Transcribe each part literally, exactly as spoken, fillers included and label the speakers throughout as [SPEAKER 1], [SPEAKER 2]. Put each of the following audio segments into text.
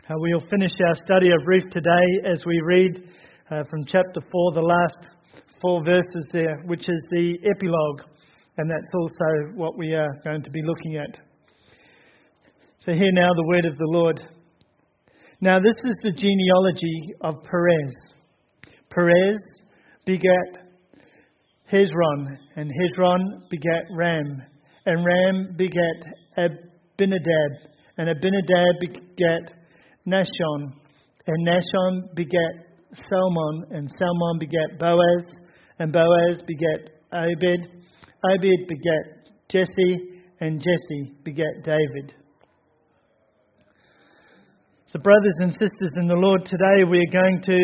[SPEAKER 1] Uh, we'll finish our study of Ruth today as we read uh, from chapter four, the last four verses there, which is the epilogue, and that's also what we are going to be looking at. So hear now the word of the Lord. Now this is the genealogy of Perez. Perez begat Hezron, and Hezron begat Ram, and Ram begat Abinadab, and Abinadab begat Nashon, and Nashon begat Salmon, and Salmon begat Boaz, and Boaz begat Obed, Obed begat Jesse, and Jesse begat David. So brothers and sisters in the Lord, today we are going to...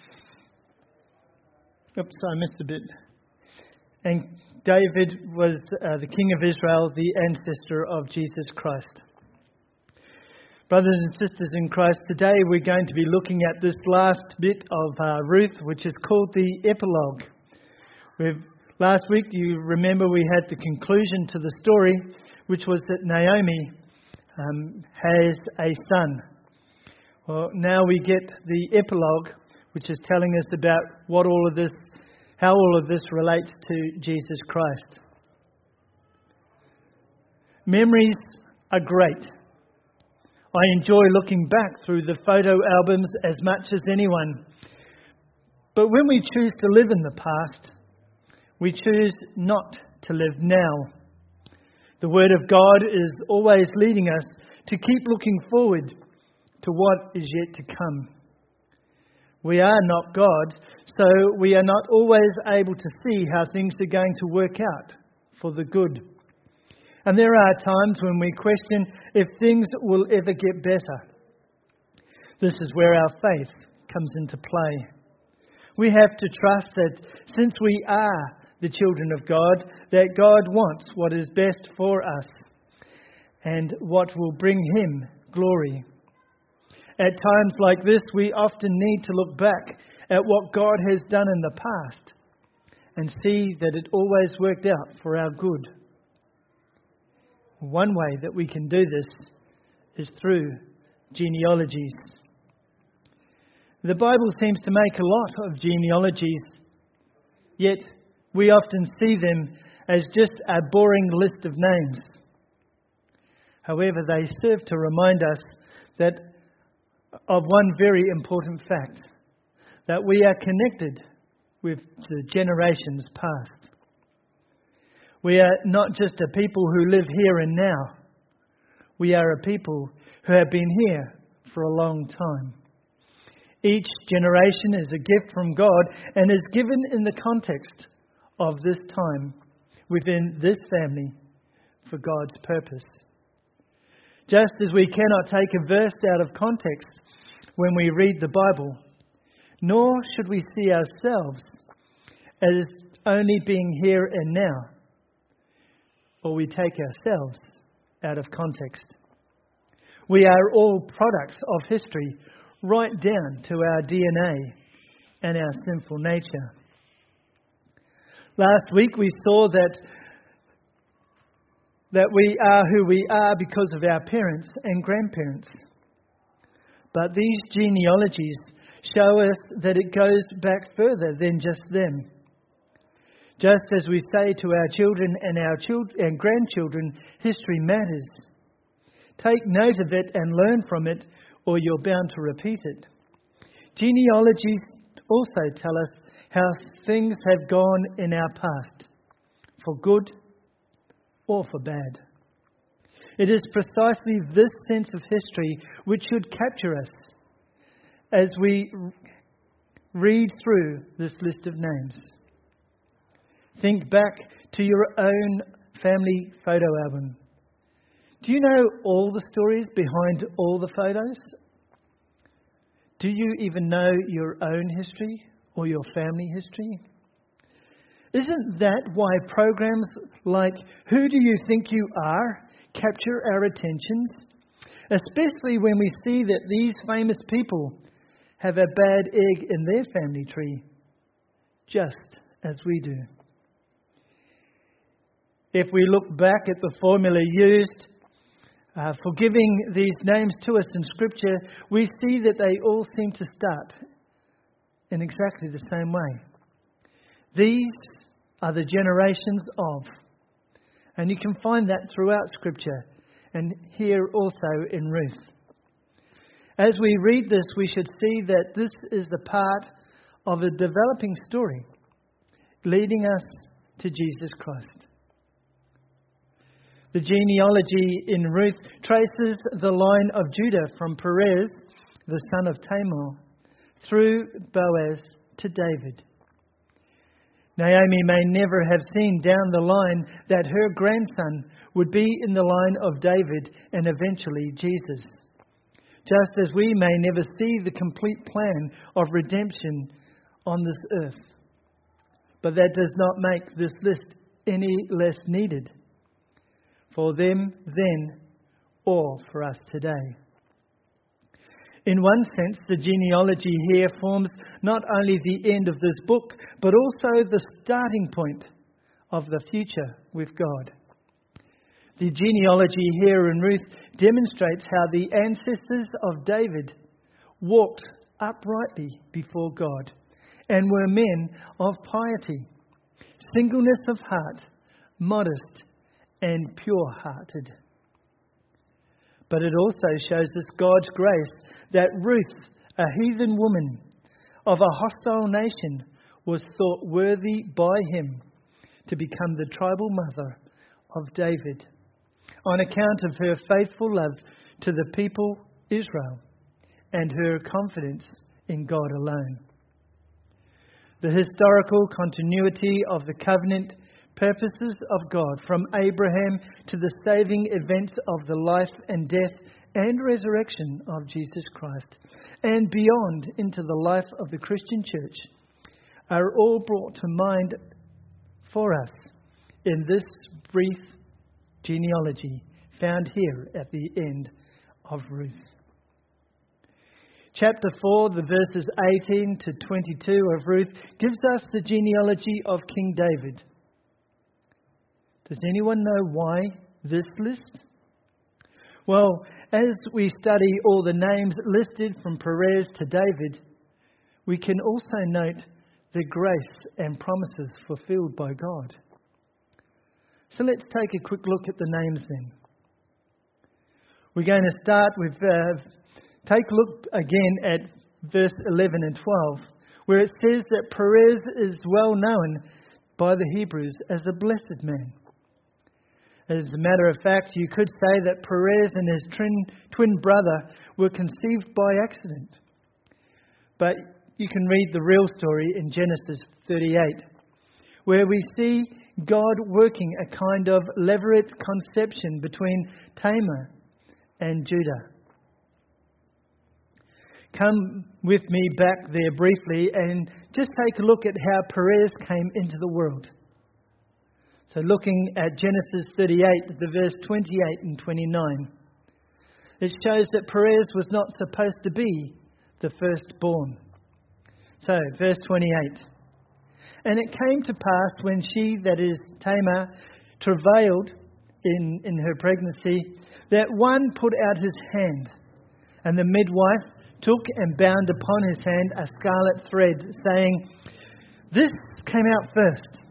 [SPEAKER 1] Oops, I missed a bit. And David was uh, the king of Israel, the ancestor of Jesus Christ. Brothers and sisters in Christ, today we're going to be looking at this last bit of uh, Ruth, which is called the epilogue. We've, last week, you remember we had the conclusion to the story, which was that Naomi um, has a son. Well, now we get the epilogue, which is telling us about what all of this, how all of this relates to Jesus Christ. Memories are great. I enjoy looking back through the photo albums as much as anyone. But when we choose to live in the past, we choose not to live now. The Word of God is always leading us to keep looking forward to what is yet to come. We are not God, so we are not always able to see how things are going to work out for the good. And there are times when we question if things will ever get better. This is where our faith comes into play. We have to trust that since we are the children of God, that God wants what is best for us and what will bring Him glory. At times like this, we often need to look back at what God has done in the past and see that it always worked out for our good. One way that we can do this is through genealogies. The Bible seems to make a lot of genealogies, yet we often see them as just a boring list of names. However, they serve to remind us that of one very important fact, that we are connected with the generations past. We are not just a people who live here and now. We are a people who have been here for a long time. Each generation is a gift from God and is given in the context of this time within this family for God's purpose. Just as we cannot take a verse out of context when we read the Bible, nor should we see ourselves as only being here and now, or we take ourselves out of context. We are all products of history, right down to our D N A and our sinful nature. Last week we saw that that we are who we are because of our parents and grandparents. But these genealogies show us that it goes back further than just them. Just as we say to our children and our children and grandchildren, history matters. Take note of it and learn from it, or you're bound to repeat it. Genealogies also tell us how things have gone in our past, for good or for bad. It is precisely this sense of history which should capture us as we read through this list of names. Think back to your own family photo album. Do you know all the stories behind all the photos? Do you even know your own history or your family history? Isn't that why programs like Who Do You Think You Are capture our attentions? Especially when we see that these famous people have a bad egg in their family tree, just as we do. If we look back at the formula used Uh, for giving these names to us in Scripture, we see that they all seem to start in exactly the same way. These are the generations of. And you can find that throughout Scripture and here also in Ruth. As we read this, we should see that this is a part of a developing story leading us to Jesus Christ. The genealogy in Ruth traces the line of Judah from Perez, the son of Tamar, through Boaz to David. Naomi may never have seen down the line that her grandson would be in the line of David and eventually Jesus. Just as we may never see the complete plan of redemption on this earth. But that does not make this list any less needed for them then or for us today. In one sense, the genealogy here forms not only the end of this book, but also the starting point of the future with God. The genealogy here in Ruth demonstrates how the ancestors of David walked uprightly before God and were men of piety, singleness of heart, modest and pure-hearted. But it also shows us God's grace that Ruth, a heathen woman of a hostile nation, was thought worthy by him to become the tribal mother of David on account of her faithful love to the people Israel and her confidence in God alone. The historical continuity of the covenant purposes of God from Abraham to the saving events of the life and death and resurrection of Jesus Christ and beyond into the life of the Christian church are all brought to mind for us in this brief genealogy found here at the end of Ruth. Chapter four, the verses eighteen to twenty-two of Ruth, gives us the genealogy of King David. Does anyone know why this list? Well, as we study all the names listed from Perez to David, we can also note the grace and promises fulfilled by God. So let's take a quick look at the names then. We're going to start with, uh, take a look again at verse eleven and twelve, where it says that Perez is well known by the Hebrews as a blessed man. As a matter of fact, you could say that Perez and his twin, twin brother were conceived by accident. But you can read the real story in Genesis thirty-eight, where we see God working a kind of levirate conception between Tamar and Judah. Come with me back there briefly and just take a look at how Perez came into the world. So looking at Genesis thirty-eight, the verse twenty-eight and twenty-nine, it shows that Perez was not supposed to be the firstborn. So, verse twenty-eight. And it came to pass when she, that is Tamar, travailed in, in her pregnancy, that one put out his hand, and the midwife took and bound upon his hand a scarlet thread, saying, "This came out first."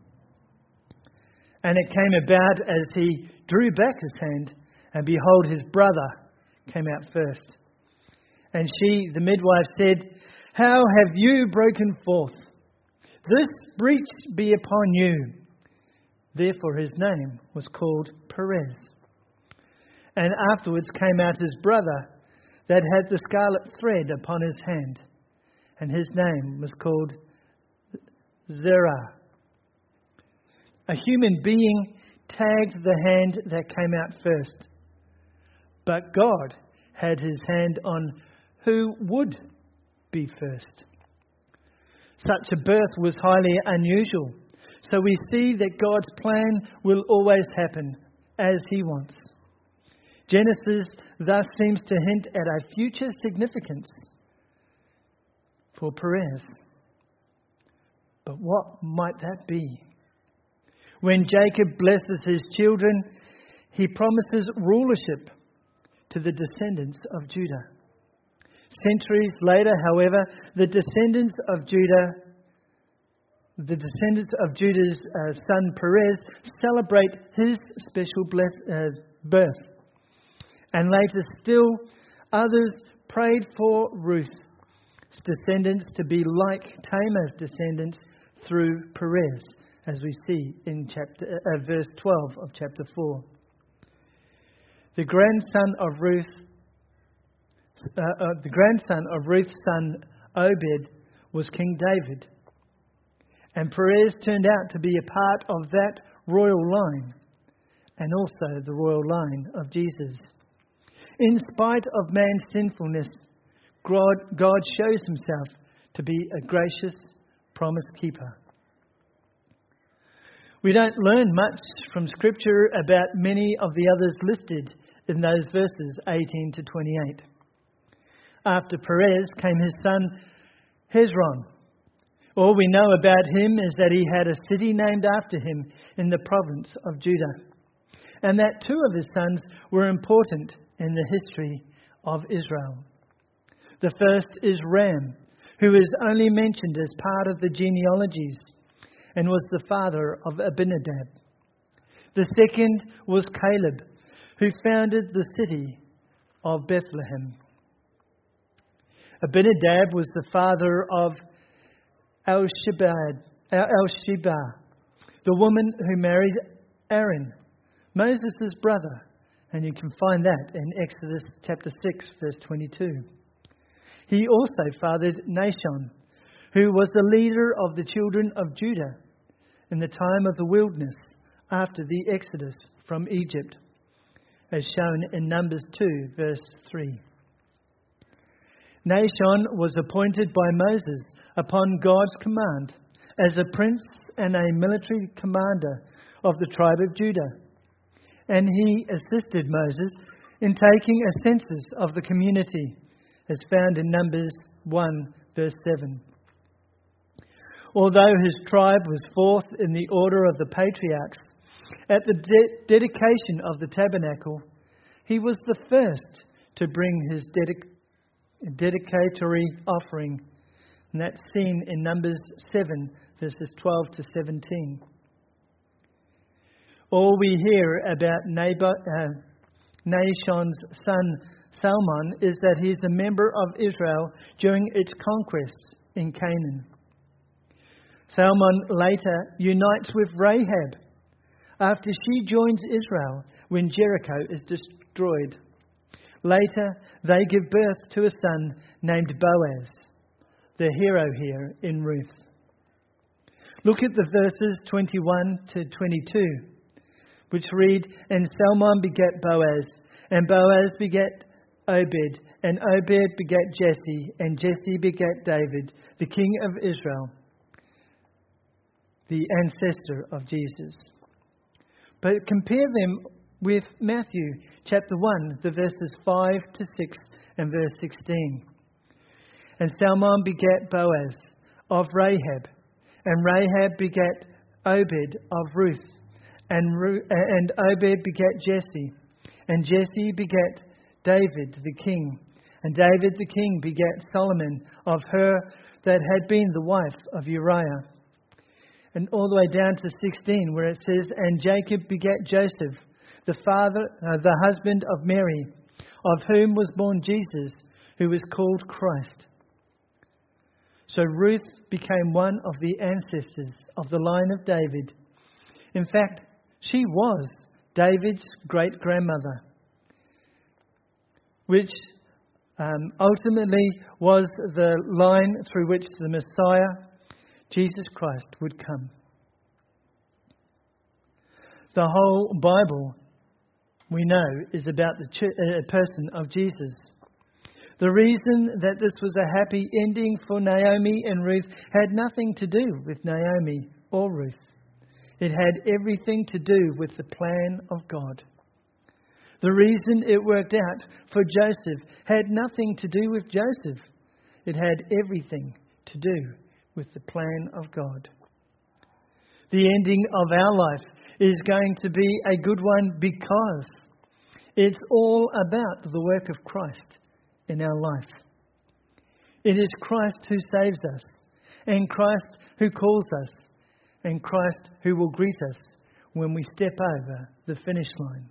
[SPEAKER 1] And it came about as he drew back his hand, and behold, his brother came out first. And she, the midwife, said, "How have you broken forth? This breach be upon you." Therefore his name was called Perez. And afterwards came out his brother that had the scarlet thread upon his hand, and his name was called Zerah. A human being tagged the hand that came out first, but God had his hand on who would be first. Such a birth was highly unusual, so we see that God's plan will always happen as he wants. Genesis thus seems to hint at a future significance for Perez. But what might that be? When Jacob blesses his children, he promises rulership to the descendants of Judah. Centuries later, however, the descendants of Judah, the descendants of Judah's uh, son Perez, celebrate his special bless, uh, birth. And later still, others prayed for Ruth's descendants to be like Tamar's descendants through Perez, as we see in chapter uh, verse twelve of chapter four. The grandson of Ruth, uh, uh, the grandson of Ruth's son Obed was King David, and Perez turned out to be a part of that royal line, and also the royal line of Jesus. In spite of man's sinfulness, God, God shows himself to be a gracious promise keeper. We don't learn much from Scripture about many of the others listed in those verses eighteen to twenty-eight. After Perez came his son Hezron. All we know about him is that he had a city named after him in the province of Judah, and that two of his sons were important in the history of Israel. The first is Ram, who is only mentioned as part of the genealogies and was the father of Abinadab. The second was Caleb, who founded the city of Bethlehem. Abinadab was the father of El-Sheba, the woman who married Aaron, Moses' brother. And you can find that in Exodus chapter six, verse twenty-two. He also fathered Nahshon, who was the leader of the children of Judah in the time of the wilderness after the Exodus from Egypt, as shown in Numbers two, verse three. Nahshon was appointed by Moses upon God's command as a prince and a military commander of the tribe of Judah. And he assisted Moses in taking a census of the community, as found in Numbers one, verse seven. Although his tribe was fourth in the order of the patriarchs, at the de- dedication of the tabernacle, he was the first to bring his dedic- dedicatory offering. And that's seen in Numbers seven, verses twelve to seventeen. All we hear about Nabot, uh, Nahshon's son Salmon is that he is a member of Israel during its conquests in Canaan. Salmon later unites with Rahab after she joins Israel when Jericho is destroyed. Later, they give birth to a son named Boaz, the hero here in Ruth. Look at the verses twenty-one to twenty-two, which read, "And Salmon begat Boaz, and Boaz begat Obed, and Obed begat Jesse, and Jesse begat David, the king of Israel," the ancestor of Jesus. But compare them with Matthew chapter one, the verses five to six and verse sixteen. "And Salmon begat Boaz of Rahab, and Rahab begat Obed of Ruth, and, Ru- and Obed begat Jesse, and Jesse begat David the king, and David the king begat Solomon of her that had been the wife of Uriah." And all the way down to sixteen, where it says, "And Jacob begat Joseph, the father, uh, the husband of Mary, of whom was born Jesus, who was called Christ." So Ruth became one of the ancestors of the line of David. In fact, she was David's great-grandmother, which um, ultimately was the line through which the Messiah, Jesus Christ, would come. The whole Bible, we know, is about the ch- uh, person of Jesus. The reason that this was a happy ending for Naomi and Ruth had nothing to do with Naomi or Ruth. It had everything to do with the plan of God. The reason it worked out for Joseph had nothing to do with Joseph. It had everything to do with the plan of God. The ending of our life is going to be a good one because it's all about the work of Christ in our life. It is Christ who saves us, and Christ who calls us, and Christ who will greet us when we step over the finish line.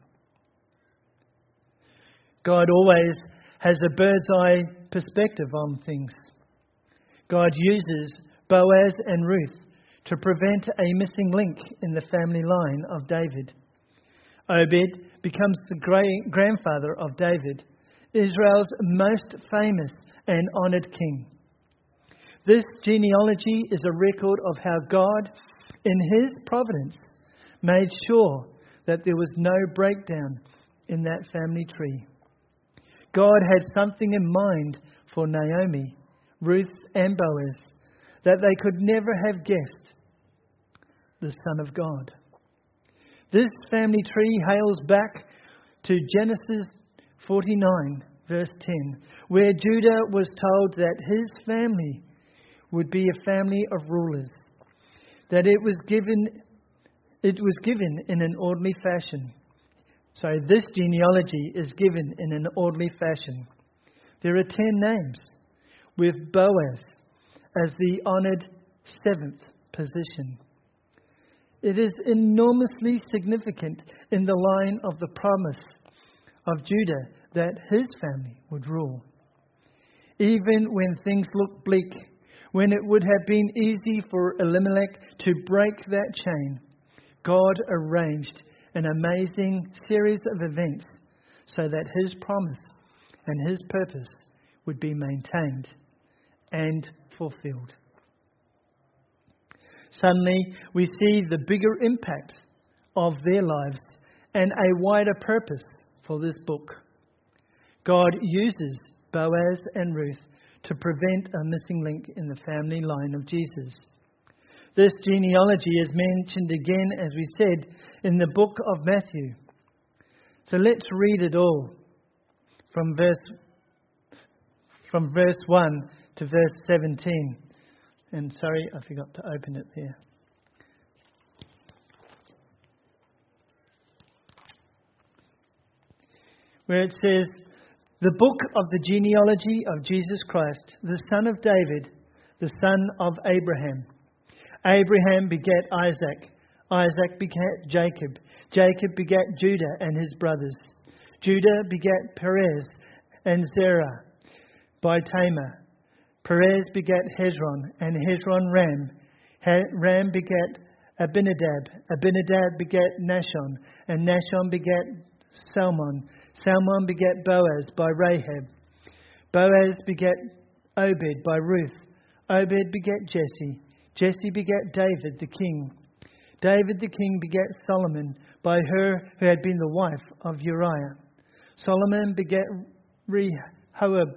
[SPEAKER 1] God always has a bird's eye perspective on things. God uses Boaz and Ruth to prevent a missing link in the family line of David. Obed becomes the great grandfather of David, Israel's most famous and honoured king. This genealogy is a record of how God, in his providence, made sure that there was no breakdown in that family tree. God had something in mind for Naomi, Ruth and Boaz that they could never have guessed: the Son of God. This family tree hails back to Genesis forty-nine, verse ten, where Judah was told that his family would be a family of rulers, that it was given it was given in an orderly fashion. So this genealogy is given in an orderly fashion. There are ten names, with Boaz as the honoured seventh position. It is enormously significant in the line of the promise of Judah that his family would rule. Even when things look bleak, when it would have been easy for Elimelech to break that chain, God arranged an amazing series of events so that his promise and his purpose would be maintained and fulfilled. Suddenly, we see the bigger impact of their lives and a wider purpose for this book. God uses Boaz and Ruth to prevent a missing link in the family line of Jesus. This genealogy is mentioned again, as we said, in the book of Matthew. So let's read it all from verse from verse one to verse seventeen. And sorry, I forgot to open it there. Where it says, the book of the genealogy of Jesus Christ, the son of David, the son of Abraham. Abraham begat Isaac. Isaac begat Jacob. Jacob begat Judah and his brothers. Judah begat Perez and Zerah by Tamar. Perez begat Hezron, and Hezron Ram. Ram begat Abinadab. Abinadab begat Nashon, and Nashon begat Salmon. Salmon begat Boaz by Rahab. Boaz begat Obed by Ruth. Obed begat Jesse. Jesse begat David the king. David the king begat Solomon by her who had been the wife of Uriah. Solomon begat Rehoboam.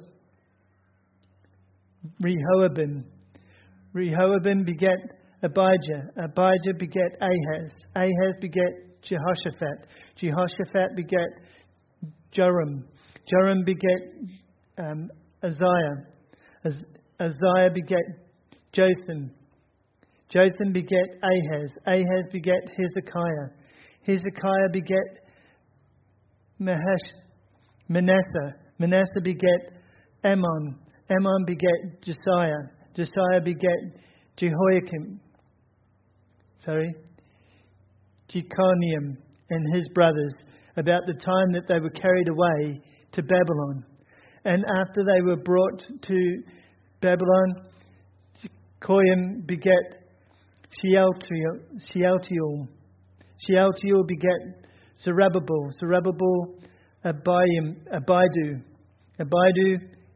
[SPEAKER 1] Rehoboam. Rehoboam begat Abijah. Abijah begat Ahaz. Ahaz begat Jehoshaphat. Jehoshaphat begat Joram. Joram begat um, Uzziah. Az- Uzziah begat Jotham. Jotham begat Ahaz. Ahaz begat Hezekiah. Hezekiah begat Mahash, Manasseh. Manasseh begat Ammon. Ammon begat Josiah. Josiah begat Jehoiakim. Sorry. Jeconium and his brothers, about the time that they were carried away to Babylon. And after they were brought to Babylon, Jehoiakim begat Shealtiel. Shealtiel. Shealtiel begat Zerubbabel. Zerubbabel Abiam, Abidu. Abidu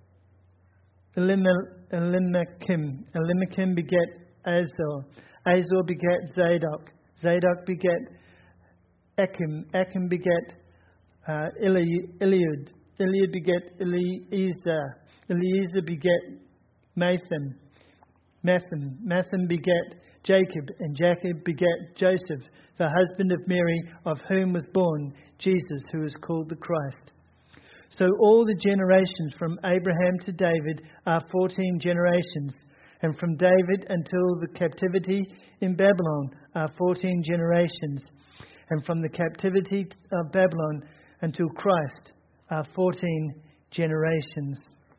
[SPEAKER 1] Elimakim. Elimakim begat Azor. Azor begat Zadok. Zadok begat Achim. Achim begat uh, Eli, Eliud. Eliud begat Eliezer. Eliezer begat Matham. Matham. Matham begat Jacob. And Jacob begat Joseph, the husband of Mary, of whom was born Jesus, who is called the Christ. So all the generations from Abraham to David are fourteen generations, and from David until the captivity in Babylon are fourteen generations, and from the captivity of Babylon until Christ are fourteen generations.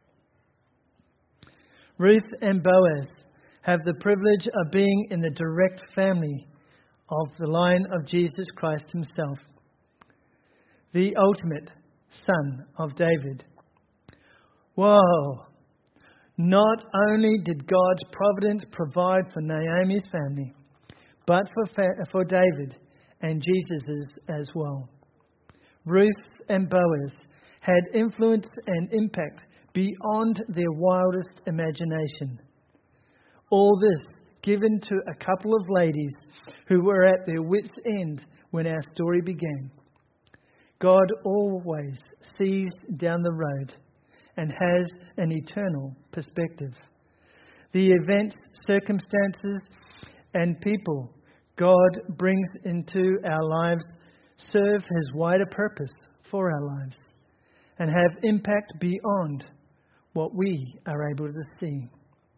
[SPEAKER 1] Ruth and Boaz have the privilege of being in the direct family of the line of Jesus Christ himself, the ultimate son of David. Whoa! Not only did God's providence provide for Naomi's family, but for, fa- for David and Jesus's as well. Ruth and Boaz had influence and impact beyond their wildest imagination. All this given to a couple of ladies who were at their wits' end when our story began. God always sees down the road and has an eternal perspective. The events, circumstances, and people God brings into our lives serve His wider purpose for our lives and have impact beyond what we are able to see.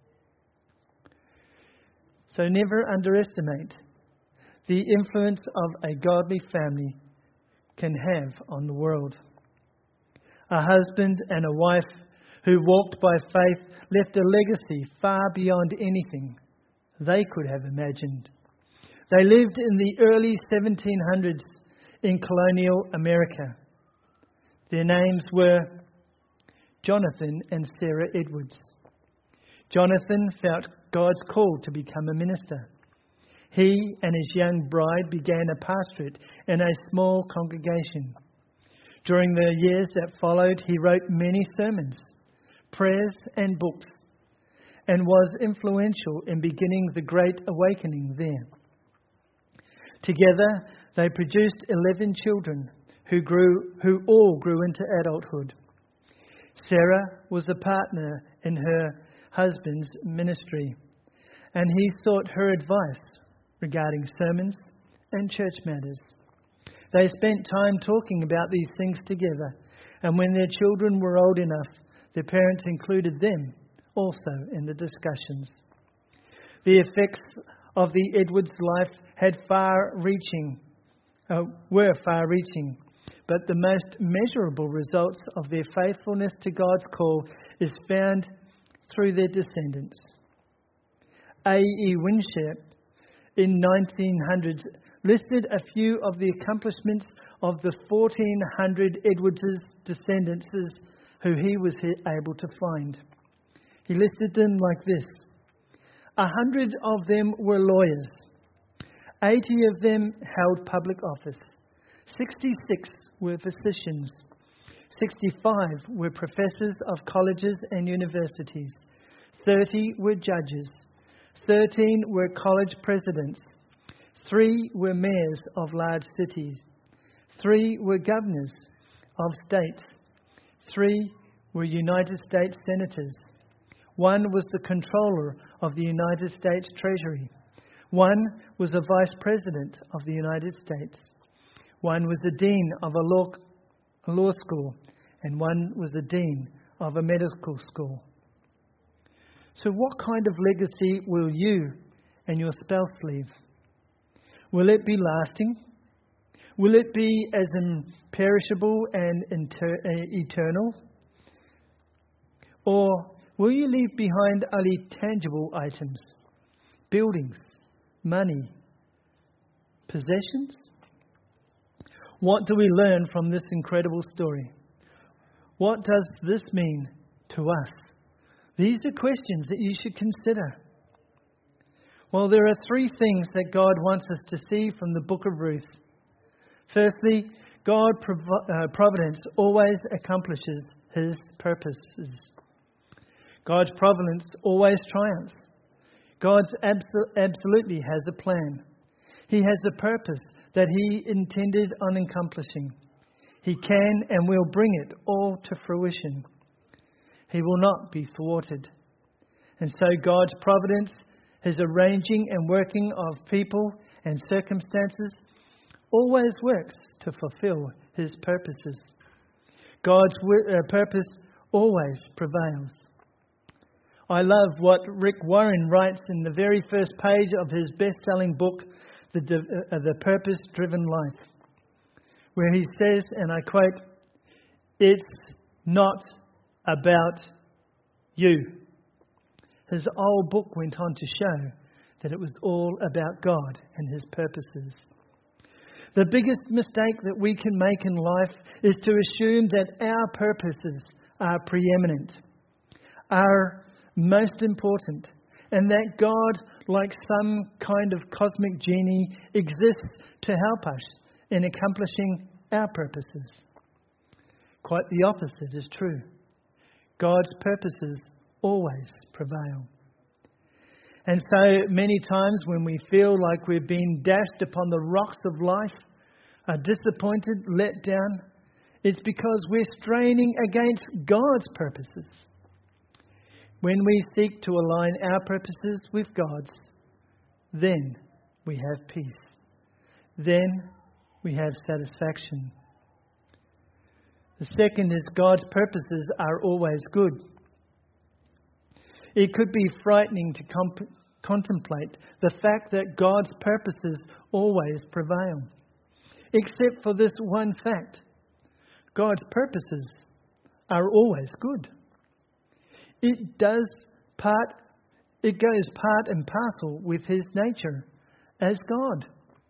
[SPEAKER 1] So never underestimate the influence of a godly family can have on the world. A husband and a wife who walked by faith left a legacy far beyond anything they could have imagined. They lived in the early seventeen hundreds in colonial America. Their names were Jonathan and Sarah Edwards. Jonathan felt God's call to become a minister. He and his young bride began a pastorate in a small congregation. During the years that followed, he wrote many sermons, prayers and books, and was influential in beginning the Great Awakening there. Together, they produced eleven children who grew, who all grew into adulthood. Sarah was a partner in her husband's ministry, and he sought her advice regarding sermons and church matters. They spent time talking about these things together, and when their children were old enough, their parents included them also in the discussions. The effects of the Edwards life had far-reaching, uh, were far-reaching, but the most measurable results of their faithfulness to God's call is found through their descendants. A E Winship in nineteen hundreds listed a few of the accomplishments of the fourteen hundred Edwards' descendants who he was able to find. He listed them like this. A hundred of them were lawyers. Eighty of them held public office. Sixty-six were physicians. Sixty-five were professors of colleges and universities. Thirty were judges. Thirteen were college presidents. Three were mayors of large cities. Three were governors of states. Three were United States senators. One was the controller of the United States Treasury. One was a vice president of the United States. One was the dean of a law, a law school, and one was the dean of a medical school. So what kind of legacy will you and your spouse leave? Will it be lasting? Will it be as imperishable and inter- eternal? Or will you leave behind only tangible items, buildings, money, possessions? What do we learn from this incredible story? What does this mean to us? These are questions that you should consider. Well, there are three things that God wants us to see from the book of Ruth. Firstly, God's providence always accomplishes His purposes. God's providence always triumphs. God absolutely has a plan. He has a purpose that He intended on accomplishing. He can and will bring it all to fruition. He will not be thwarted. And so God's providence, His arranging and working of people and circumstances, always works to fulfill His purposes. God's purpose always prevails. I love what Rick Warren writes in the very first page of his best-selling book, The, uh, the Purpose-Driven Life, where he says, and I quote, "It's not about you." His whole book went on to show that it was all about God and His purposes. The biggest mistake that we can make in life is to assume that our purposes are preeminent, are most important, and that God, like some kind of cosmic genie, exists to help us in accomplishing our purposes. Quite the opposite is true. God's purposes always prevail. And so many times when we feel like we've been dashed upon the rocks of life, are disappointed, let down, it's because we're straining against God's purposes. When we seek to align our purposes with God's, then we have peace. Then we have satisfaction. The second is God's purposes are always good. It could be frightening to comp- contemplate the fact that God's purposes always prevail. Except for this one fact. God's purposes are always good. It does part, it goes part and parcel with His nature as God.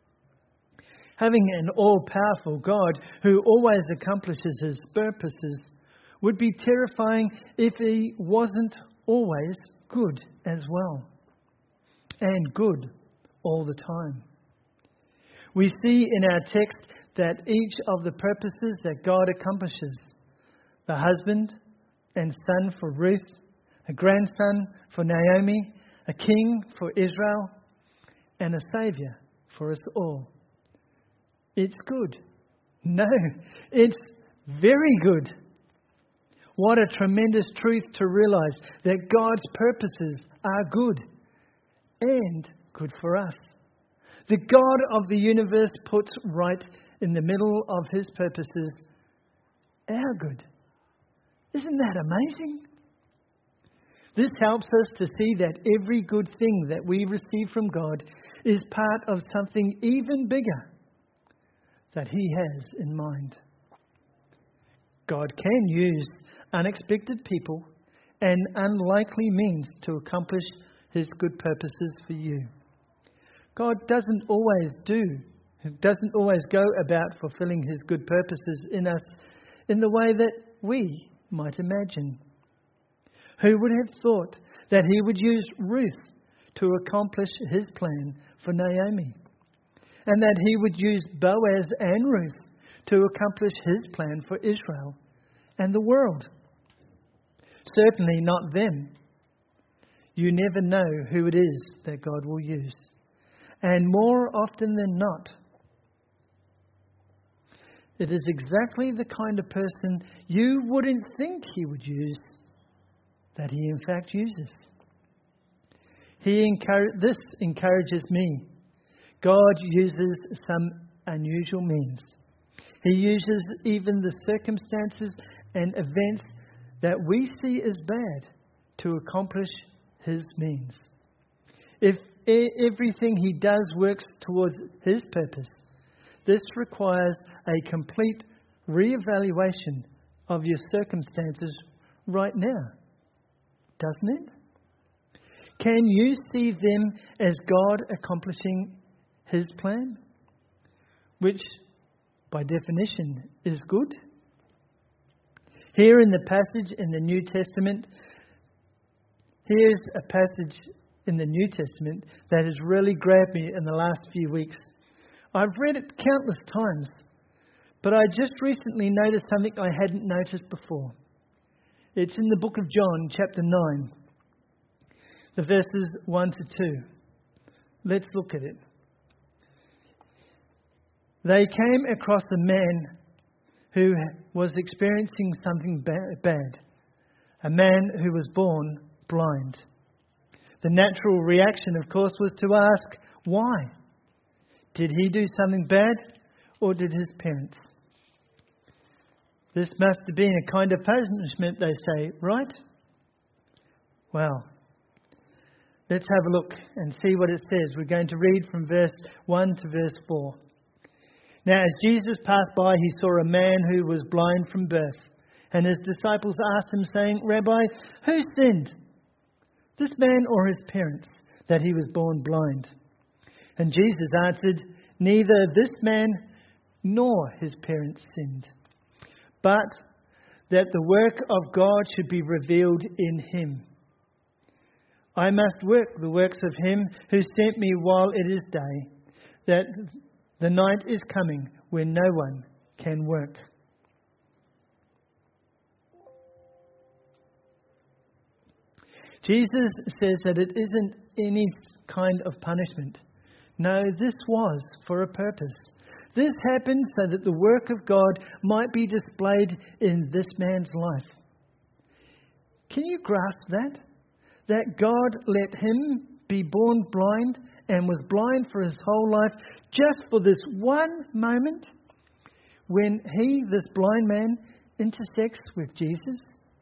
[SPEAKER 1] Having an all-powerful God who always accomplishes His purposes would be terrifying if He wasn't always good as well. And good all the time. We see in our text that each of the purposes that God accomplishes, the husband and son for Ruth, a grandson for Naomi, a king for Israel, and a saviour for us all. It's good. No, it's very good. What a tremendous truth to realise that God's purposes are good and good for us. The God of the universe puts right in the middle of His purposes our good. Isn't that amazing? This helps us to see that every good thing that we receive from God is part of something even bigger that He has in mind. God can use unexpected people and unlikely means to accomplish His good purposes for you. God doesn't always do, doesn't always go about fulfilling His good purposes in us in the way that we might imagine. Who would have thought that He would use Ruth to accomplish His plan for Naomi? And that He would use Boaz and Ruth to accomplish His plan for Israel and the world? Certainly not them. You never know who it is that God will use. And more often than not, it is exactly the kind of person you wouldn't think He would use that He in fact uses. He encourage, this encourages me. God uses some unusual means. He uses even the circumstances and events that we see as bad to accomplish His means. If everything He does works towards His purpose, this requires a complete re-evaluation of your circumstances right now, doesn't it? Can you see them as God accomplishing His plan, which by definition is good? Here in the passage in the New Testament, here's a passage in the New Testament that has really grabbed me in the last few weeks. I've read it countless times, but I just recently noticed something I hadn't noticed before. It's in the book of John, chapter nine, the verses one to two. Let's look at it. They came across a man who was experiencing something bad, a man who was born blind. The natural reaction, of course, was to ask, why? Did he do something bad, or did his parents? This must have been a kind of punishment, they say, right? Well, let's have a look and see what it says. We're going to read from verse one to verse four. Now, as Jesus passed by, he saw a man who was blind from birth. And his disciples asked him, saying, Rabbi, who sinned, this man or his parents, that he was born blind? And Jesus answered, neither this man nor his parents sinned, but that the work of God should be revealed in him. I must work the works of him who sent me while it is day, that the night is coming when no one can work. Jesus says that it isn't any kind of punishment. No, this was for a purpose. This happened so that the work of God might be displayed in this man's life. Can you grasp that? That God let him be born blind and was blind for his whole life just for this one moment when he, this blind man, intersects with Jesus,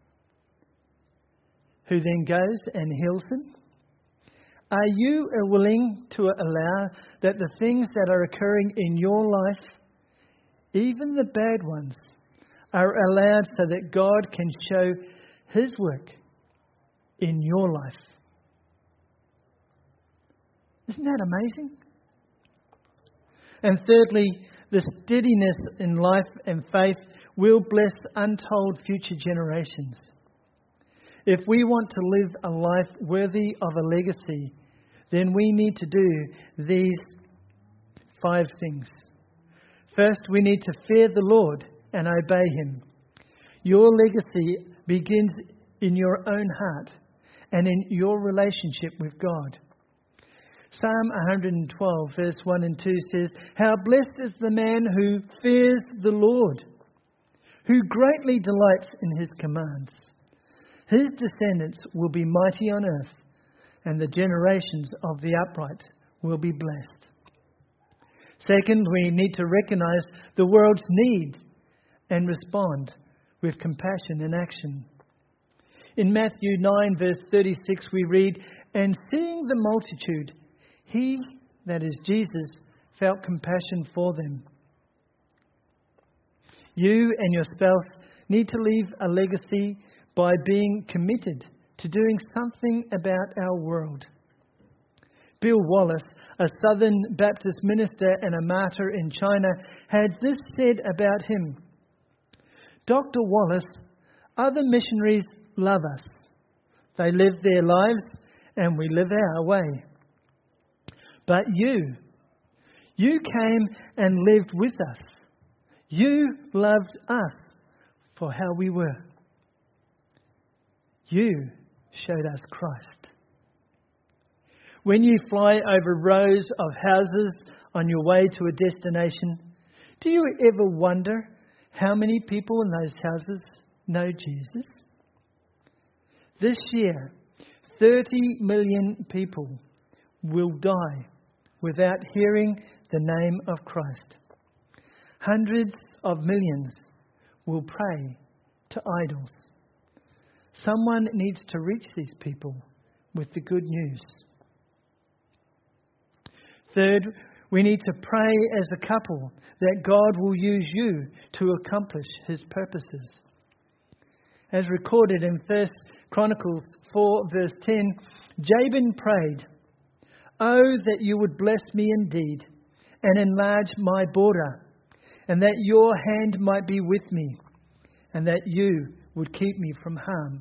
[SPEAKER 1] who then goes and heals him? Are you willing to allow that the things that are occurring in your life, even the bad ones, are allowed so that God can show his work in your life? Isn't that amazing? And thirdly, the steadiness in life and faith will bless untold future generations. If we want to live a life worthy of a legacy, then we need to do these five things. First, we need to fear the Lord and obey him. Your legacy begins in your own heart and in your relationship with God. Psalm one twelve verse one and two says, how blessed is the man who fears the Lord, who greatly delights in his commands. His descendants will be mighty on earth, and the generations of the upright will be blessed. Second, we need to recognize the world's need and respond with compassion and action. In Matthew nine verse thirty-six we read, and seeing the multitude, he, that is Jesus, felt compassion for them. You and your spouse need to leave a legacy by being committed to doing something about our world. Bill Wallace, a Southern Baptist minister and a martyr in China, had this said about him. Doctor Wallace, other missionaries love us. They live their lives and we live our way. But you, you came and lived with us. You loved us for how we were. You showed us Christ. When you fly over rows of houses on your way to a destination, do you ever wonder how many people in those houses know Jesus? This year, thirty million people will die without hearing the name of Christ. Hundreds of millions will pray to idols. Someone needs to reach these people with the good news. Third, we need to pray as a couple that God will use you to accomplish his purposes. As recorded in First Chronicles four verse ten, Jabin prayed, oh, that you would bless me indeed and enlarge my border, and that your hand might be with me, and that you would keep me from harm.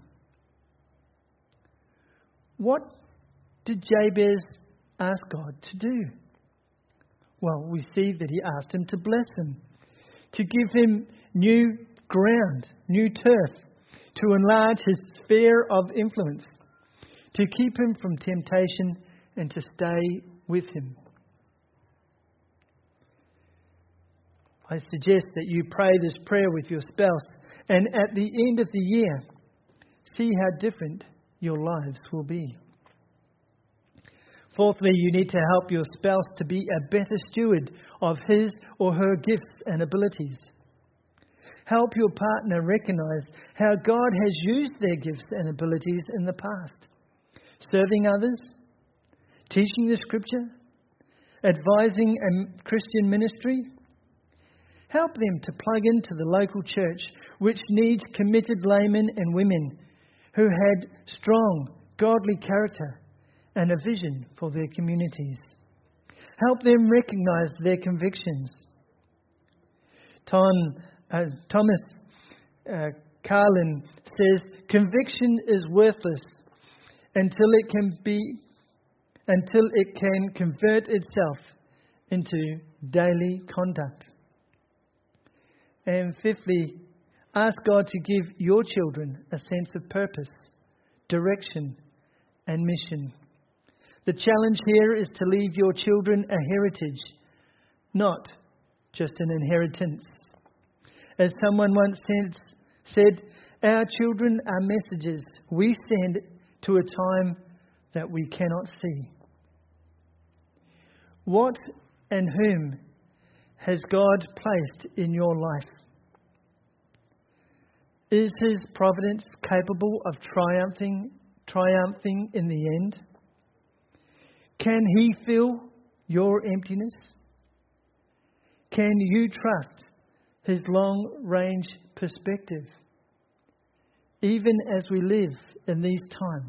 [SPEAKER 1] What did Jabez ask God to do? Well, we see that he asked him to bless him, to give him new ground, new turf, to enlarge his sphere of influence, to keep him from temptation and to stay with him. I suggest that you pray this prayer with your spouse, and at the end of the year, see how different your lives will be. Fourthly, you need to help your spouse to be a better steward of his or her gifts and abilities. Help your partner recognize how God has used their gifts and abilities in the past. serving others, teaching the Scripture, advising a Christian ministry. Help them to plug into the local church, which needs committed laymen and women who had strong, godly character and a vision for their communities. Help them recognise their convictions. Tom, uh, Thomas uh, Carlin says, conviction is worthless until it can be, until it can convert itself into daily conduct. And fifthly, ask God to give your children a sense of purpose, direction, and mission. The challenge here is to leave your children a heritage, not just an inheritance. As someone once said, our children are messages we send to a time that we cannot see. What and whom has God placed in your life? Is His providence capable of triumphing, triumphing in the end? Can He fill your emptiness? Can you trust His long-range perspective, even as we live in these times?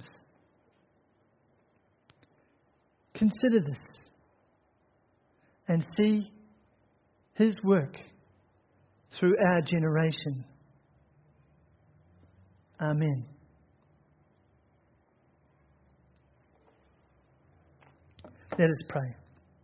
[SPEAKER 1] Consider this and see His work through our generation. Amen. Let us pray.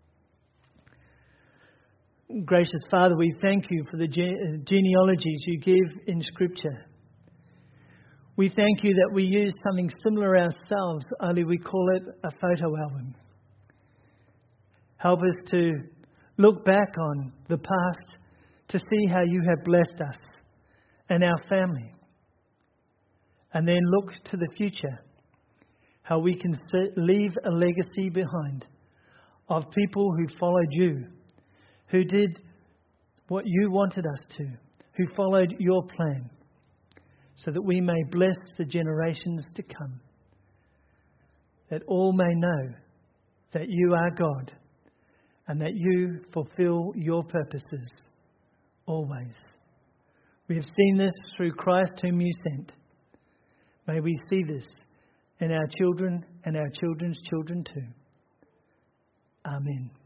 [SPEAKER 1] Gracious Father, we thank you for the gene- genealogies you give in Scripture. We thank you that we use something similar ourselves, only we call it a photo album. Help us to look back on the past to see how you have blessed us and our family. And then look to the future, how we can leave a legacy behind of people who followed you, who did what you wanted us to, who followed your plan, so that we may bless the generations to come, that all may know that you are God and that you fulfill your purposes always. We have seen this through Christ whom you sent. May we see this in our children and our children's children too. Amen.